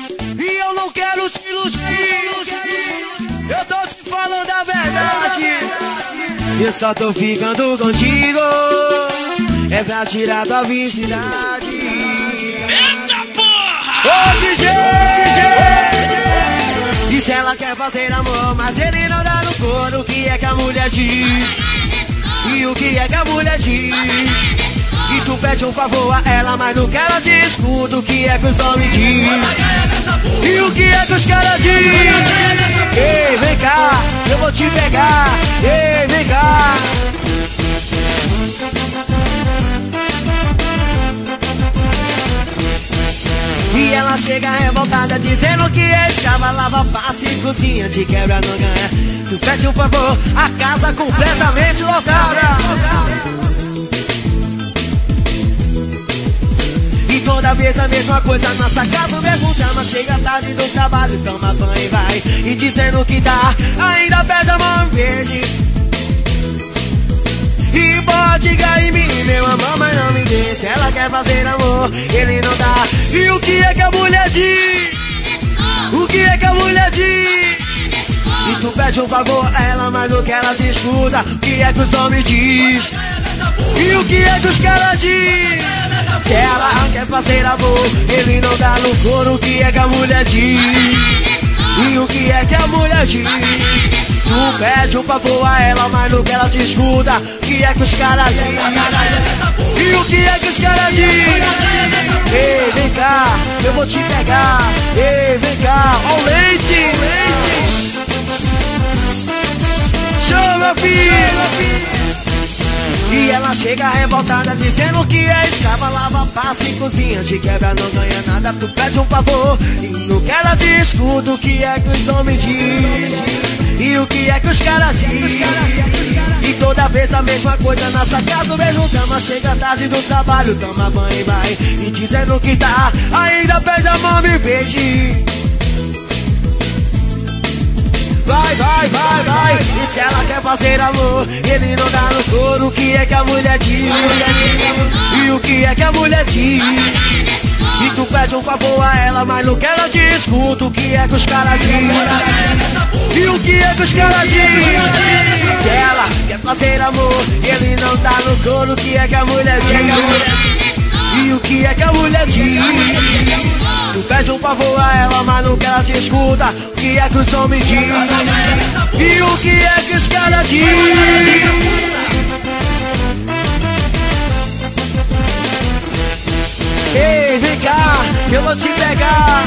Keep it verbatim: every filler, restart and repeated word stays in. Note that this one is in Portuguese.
E eu não quero te iludir, eu tô te falando a verdade. Eu só tô ficando contigo, é pra tirar tua virgindade. Eita porra! Ô D J! E se ela quer fazer amor, mas ele não dá no couro, o que é que a mulher diz? E o que é que a mulher diz? E tu pede um favor a ela, mas não quer ela te escuta, o que é que os homens diz? E o que é que os caras diz? Ei, vem cá, eu vou te pegar. Ei, vem cá. E ela chega revoltada dizendo que é escrava, lava, passa e cozinha, de quebra não ganha. Tu pede um favor, a casa completamente locada. E toda vez a mesma coisa, nossa casa o mesmo drama. Chega tarde do trabalho, toma banho e vai. E dizendo que dá, ainda pede a mão e beijo. E pode cair em mim, meu amor, mas não me dê. Se ela quer fazer amor, ele não dá. E o que é que a mulher diz? O que é que a mulher diz? E tu pede um favor a ela, mas não quer ela te escuta, o que é que os homens diz? E o que é que os caras diz? Se ela quer fazer amor, ele não dá no couro, o que é que a mulher diz? E o que é que a mulher diz? Tu pede um favor a ela, mas não quer ela te escuta, o que é que os caras diz? E o que é que os caras diz? Ei, vem cá, eu vou te pegar. Ei, vem cá, ó o leite. Chama, filho. E ela chega revoltada dizendo que é escrava, lava, passa e cozinha, de quebra não ganha nada. Tu pede um favor e não quer ela te escuta, o que é que os homens diz? E o que é que os caras diz? E toda vez a mesma coisa, nossa casa o mesmo drama. Chega tarde do trabalho, toma banho e vai. E dizendo que tá, ainda pede a mão e beije. Vai, vai, vai, vai. E se ela quer fazer amor, ele não dá no couro, o que é que a mulher diz? E o que é que a mulher diz? E tu pede um favor a ela, mas não quer ela te escuta, o que é que os caras diz? E o que é que os caras diz? Se ela quer fazer amor, ele não dá no couro, o que é que a mulher diz? E o que é que a mulher diz? Tu pede um favor a ela, mas não quer ela te escuta, o que é que os homens diz? E o que é que os caras diz? Ei, vem cá, eu vou te pegar.